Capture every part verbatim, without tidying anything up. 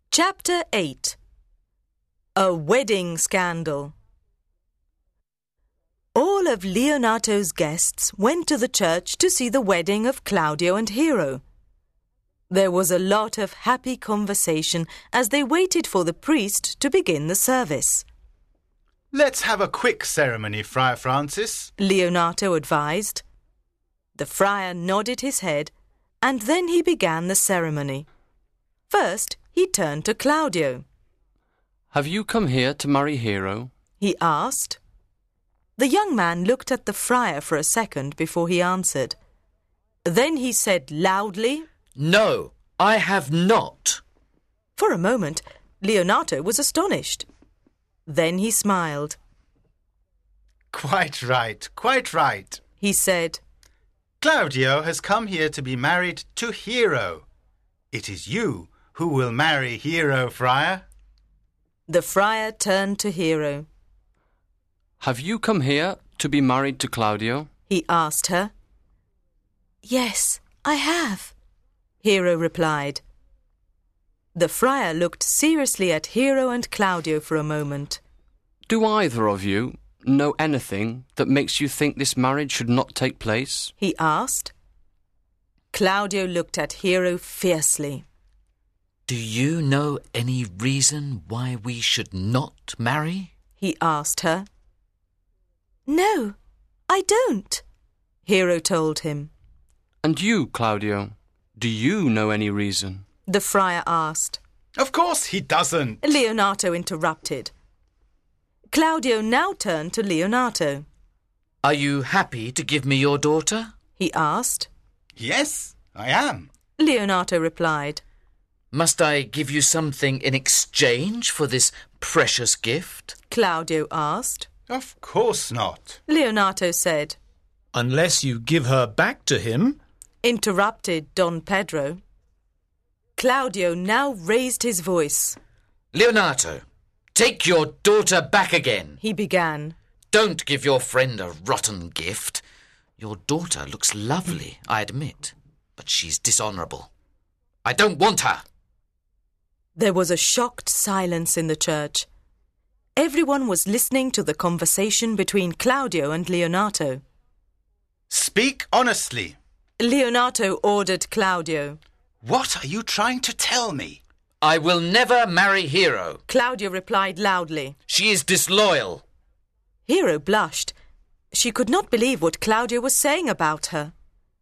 Chapter eight. A Wedding Scandal. All of Leonato's guests went to the church to see the wedding of Claudio and Hero. There was a lot of happy conversation as they waited for the priest to begin the service. Let's have a quick ceremony, Friar Francis, Leonato advised. The friar nodded his head, and then he began the ceremony. First, he turned to Claudio. "Have you come here to marry Hero?" he asked. The young man looked at the friar for a second before he answered. Then he said loudly, "No, I have not." For a moment, Leonato was astonished. Then he smiled. Quite right, quite right, he said. Claudio has come here to be married to Hero. It is you who will marry Hero, Friar. The friar turned to Hero. "Have you come here to be married to Claudio?" he asked her. "Yes, I have," Hero replied. The friar looked seriously at Hero and Claudio for a moment. "Do either of you know anything that makes you think this marriage should not take place?" he asked. Claudio looked at Hero fiercely. "Do you know any reason why we should not marry?" he asked her. "No, I don't," Hero told him. "And you, Claudio, do you know any reason?" the friar asked. Of course he doesn't, Leonato interrupted. Claudio now turned to Leonato. "Are you happy to give me your daughter?" he asked. Yes, I am, Leonato replied. "Must I give you something in exchange for this precious gift?" Claudio asked. Of course not, Leonato said. "Unless you give her back to him," interrupted Don Pedro. Claudio now raised his voice. "Leonato, take your daughter back again," he began. "Don't give your friend a rotten gift. Your daughter looks lovely, I admit, but she's dishonourable. I don't want her." There was a shocked silence in the church. Everyone was listening to the conversation between Claudio and Leonato. Speak honestly. Leonato ordered Claudio. What are you trying to tell me? "I will never marry Hero. Claudio replied loudly. She is disloyal." Hero blushed. She could not believe what Claudio was saying about her.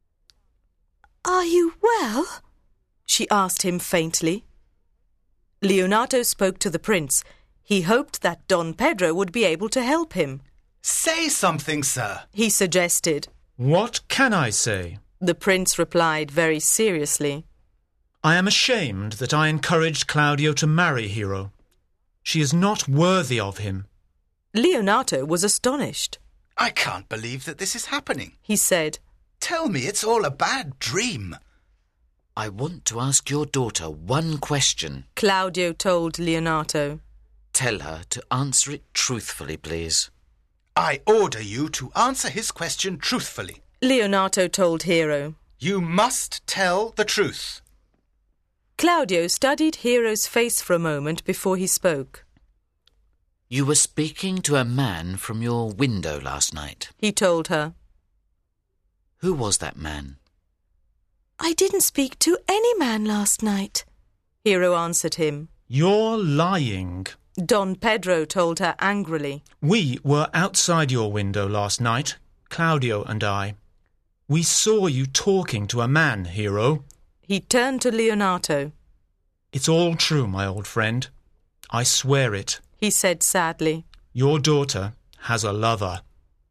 "Are you well?" she asked him faintly. Leonato spoke to the prince. He hoped that Don Pedro would be able to help him. Say something, sir, he suggested. "What can I say?" The prince replied very seriously. "I am ashamed that I encouraged Claudio to marry Hero. She is not worthy of him." Leonato was astonished. I can't believe that this is happening, he said. Tell me it's all a bad dream. "I want to ask your daughter one question," Claudio told Leonato. "Tell her to answer it truthfully, please." I order you to answer his question truthfully. Leonato told Hero. You must tell the truth. Claudio studied Hero's face for a moment before he spoke. "You were speaking to a man from your window last night," he told her. "Who was that man?" "I didn't speak to any man last night," Hero answered him. "You're lying." Don Pedro told her angrily. "We were outside your window last night, Claudio and I. We saw you talking to a man, Hero." He turned to Leonato. "It's all true, my old friend. I swear it," he said sadly. "Your daughter has a lover."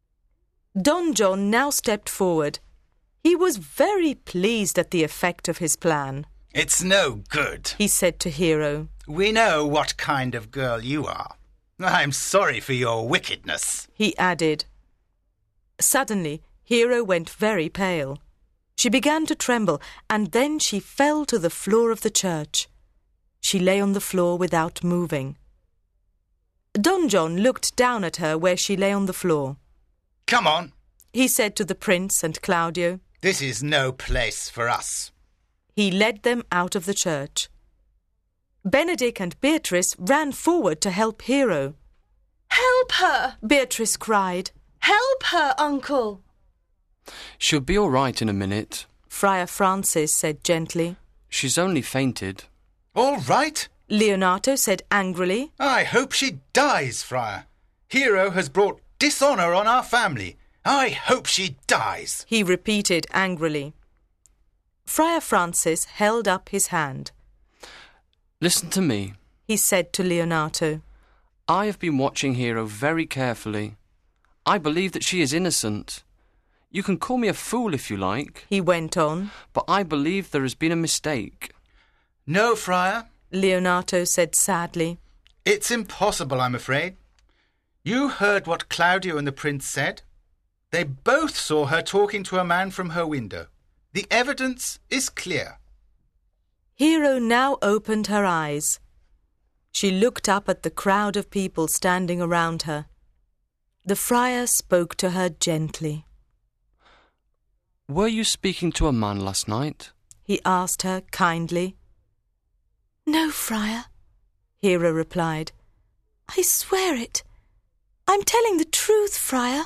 Don John now stepped forward. He was very pleased at the effect of his plan. It's no good, he said to Hero. We know what kind of girl you are. I'm sorry for your wickedness, he added. Suddenly, Hero went very pale. She began to tremble, and then she fell to the floor of the church. She lay on the floor without moving. Don John looked down at her where she lay on the floor. Come on, he said to the prince and Claudio. This is no place for us. He led them out of the church. Benedick and Beatrice ran forward to help Hero. Help her! Beatrice cried. Help her, Uncle! She'll be all right in a minute, Friar Francis said gently. She's only fainted. All right? Leonato said angrily. I hope she dies, Friar. Hero has brought dishonour on our family. I hope she dies, he repeated angrily. Friar Francis held up his hand. Listen to me, he said to Leonato. I have been watching Hero very carefully. I believe that she is innocent. You can call me a fool if you like, he went on. But I believe there has been a mistake. No, Friar, Leonato said sadly. It's impossible, I'm afraid. You heard what Claudio and the prince said. They both saw her talking to a man from her window. The evidence is clear. Hero now opened her eyes. She looked up at the crowd of people standing around her. The friar spoke to her gently. Were you speaking to a man last night? He asked her kindly. No, friar, Hero replied. I swear it. I'm telling the truth, friar.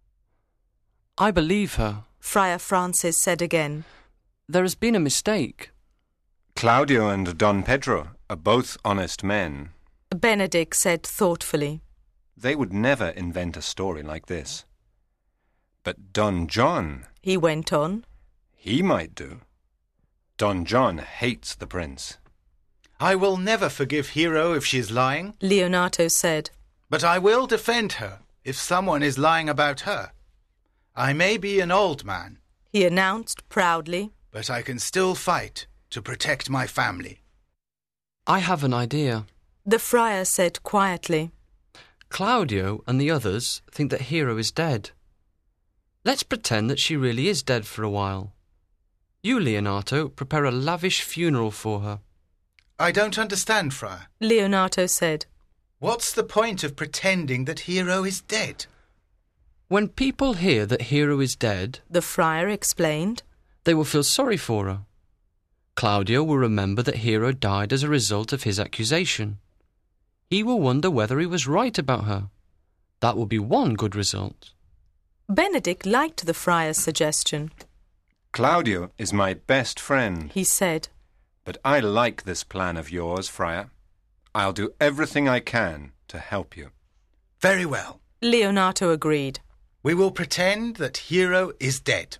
I believe her, Friar Francis said again. There has been a mistake. Claudio and Don Pedro are both honest men. Benedick said thoughtfully. They would never invent a story like this. But Don John, he went on, he might do. Don John hates the prince. I will never forgive Hero if she is lying, Leonato said. But I will defend her if someone is lying about her. I may be an old man, he announced proudly, but I can still fight to protect my family. I have an idea, the friar said quietly. Claudio and the others think that Hero is dead. Let's pretend that she really is dead for a while. You, Leonato, prepare a lavish funeral for her. I don't understand, Friar. Leonato said. What's the point of pretending that Hero is dead? When people hear that Hero is dead, the friar explained, they will feel sorry for her. Claudio will remember that Hero died as a result of his accusation. He will wonder whether he was right about her. That will be one good result. Benedick liked the friar's suggestion. Claudio is my best friend, he said. But I like this plan of yours, Friar. I'll do everything I can to help you. Very well, Leonato agreed. We will pretend that Hero is dead.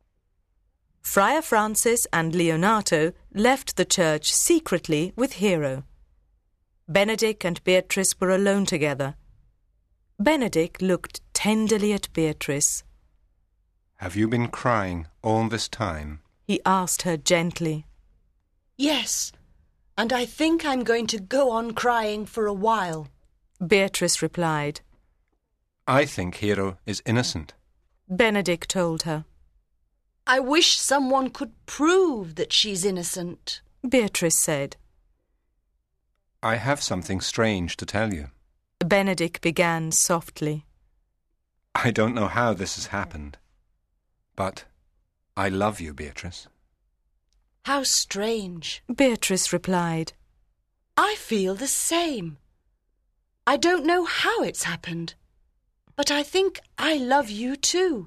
Friar Francis and Leonato left the church secretly with Hero. Benedick and Beatrice were alone together. Benedick looked tenderly at Beatrice. Have you been crying all this time? He asked her gently. Yes, and I think I'm going to go on crying for a while, Beatrice replied. I think Hero is innocent, Benedick told her. I wish someone could prove that she's innocent, Beatrice said. I have something strange to tell you. Benedick began softly. I don't know how this has happened, but I love you, Beatrice. How strange, Beatrice replied. I feel the same. I don't know how it's happened, but I think I love you too.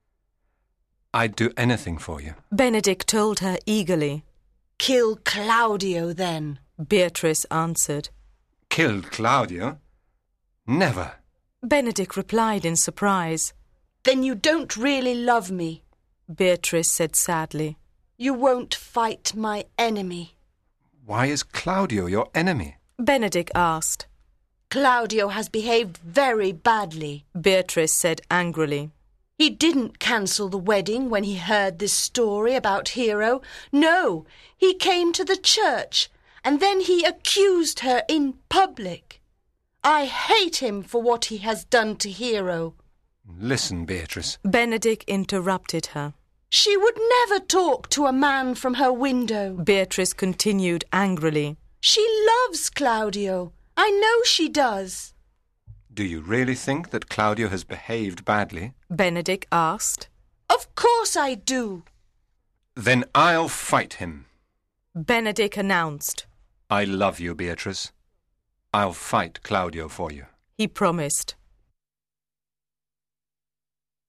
I'd do anything for you, Benedick told her eagerly. Kill Claudio, then, Beatrice answered. Kill Claudio? Never. Benedick replied in surprise. Then you don't really love me, Beatrice said sadly. You won't fight my enemy. Why is Claudio your enemy? Benedick asked. Claudio has behaved very badly, Beatrice said angrily. He didn't cancel the wedding when he heard this story about Hero. No, he came to the church and then he accused her in public. I hate him for what he has done to Hero. Listen, Beatrice. Benedick interrupted her. She would never talk to a man from her window, Beatrice continued angrily. She loves Claudio. I know she does. Do you really think that Claudio has behaved badly? Benedick asked. Of course I do. Then I'll fight him, Benedick announced. I love you, Beatrice. I'll fight Claudio for you. He promised.